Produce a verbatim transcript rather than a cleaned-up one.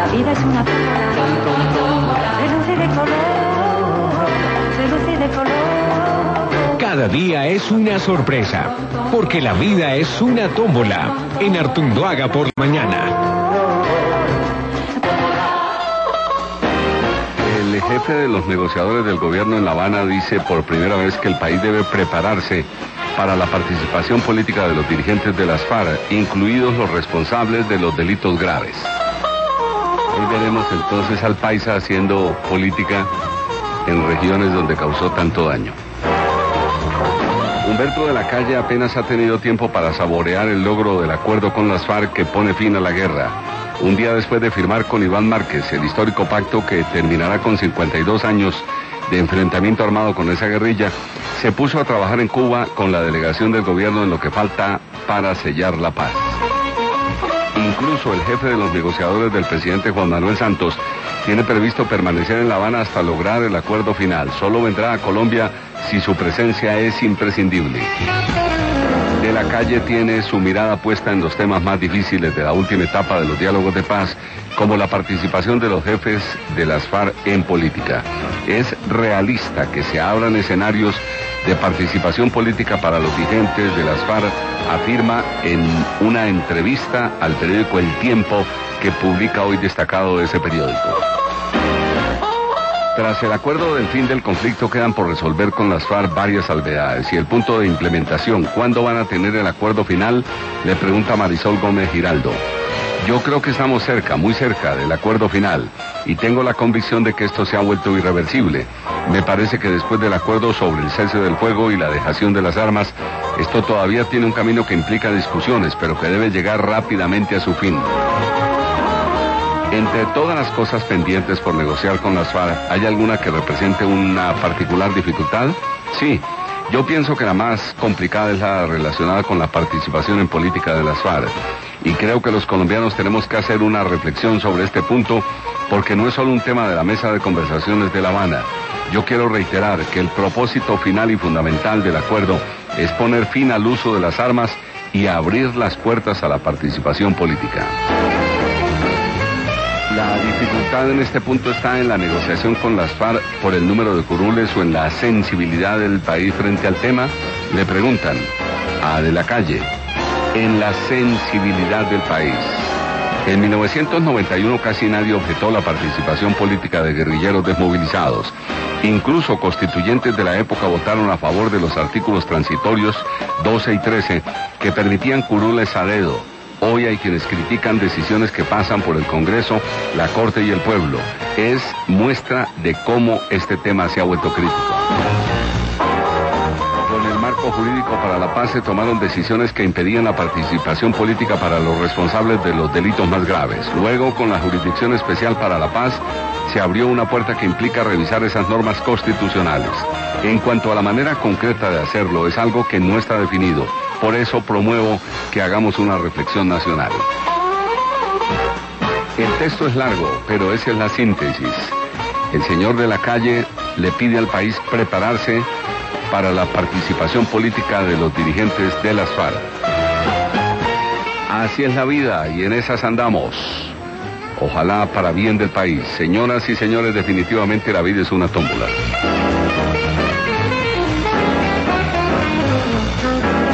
La vida es una tómbola, se luce de color, se luce de color. Cada día es una sorpresa, porque la vida es una tómbola. En Artunduaga por la mañana. El jefe de los negociadores del gobierno en La Habana dice por primera vez que el país debe prepararse para la participación política de los dirigentes de las FARC, incluidos los responsables de los delitos graves. Hoy veremos entonces al paisa haciendo política en regiones donde causó tanto daño. Humberto de la Calle apenas ha tenido tiempo para saborear el logro del acuerdo con las FARC que pone fin a la guerra. Un día después de firmar con Iván Márquez el histórico pacto que terminará con cincuenta y dos años de enfrentamiento armado con esa guerrilla, se puso a trabajar en Cuba con la delegación del gobierno en lo que falta para sellar la paz. Incluso el jefe de los negociadores del presidente Juan Manuel Santos tiene previsto permanecer en La Habana hasta lograr el acuerdo final. Solo vendrá a Colombia si su presencia es imprescindible. De la Calle tiene su mirada puesta en los temas más difíciles de la última etapa de los diálogos de paz, como la participación de los jefes de las FARC en política. Es realista que se abran escenarios de participación política para los dirigentes de las FARC, afirma en una entrevista al periódico El Tiempo, que publica hoy destacado de ese periódico. Tras el acuerdo del fin del conflicto quedan por resolver con las FARC varias salvedades y el punto de implementación. ¿Cuándo van a tener el acuerdo final?, le pregunta Marisol Gómez Giraldo. Yo creo que estamos cerca, muy cerca del acuerdo final, y tengo la convicción de que esto se ha vuelto irreversible. Me parece que después del acuerdo sobre el cese del fuego y la dejación de las armas, esto todavía tiene un camino que implica discusiones, pero que debe llegar rápidamente a su fin. Entre todas las cosas pendientes por negociar con las FARC, ¿hay alguna que represente una particular dificultad? Sí, yo pienso que la más complicada es la relacionada con la participación en política de las FARC. Y creo que los colombianos tenemos que hacer una reflexión sobre este punto, porque no es solo un tema de la mesa de conversaciones de La Habana. Yo quiero reiterar que el propósito final y fundamental del acuerdo es poner fin al uso de las armas y abrir las puertas a la participación política. La dificultad en este punto está en la negociación con las FARC por el número de curules o en la sensibilidad del país frente al tema. Le preguntan a De la Calle, en la sensibilidad del país. En mil novecientos noventa y uno casi nadie objetó la participación política de guerrilleros desmovilizados. Incluso constituyentes de la época votaron a favor de los artículos transitorios doce y trece que permitían curules a dedo. Hoy hay quienes critican decisiones que pasan por el Congreso, la Corte y el pueblo. Es muestra de cómo este tema se ha vuelto crítico. Con el marco jurídico para la paz se tomaron decisiones que impedían la participación política para los responsables de los delitos más graves. Luego, con la Jurisdicción Especial para la Paz, se abrió una puerta que implica revisar esas normas constitucionales. En cuanto a la manera concreta de hacerlo, es algo que no está definido. Por eso promuevo que hagamos una reflexión nacional. El texto es largo, pero esa es la síntesis. El señor De la Calle le pide al país prepararse para la participación política de los dirigentes de las FARC. Así es la vida y en esas andamos. Ojalá para bien del país. Señoras y señores, definitivamente la vida es una tómbola.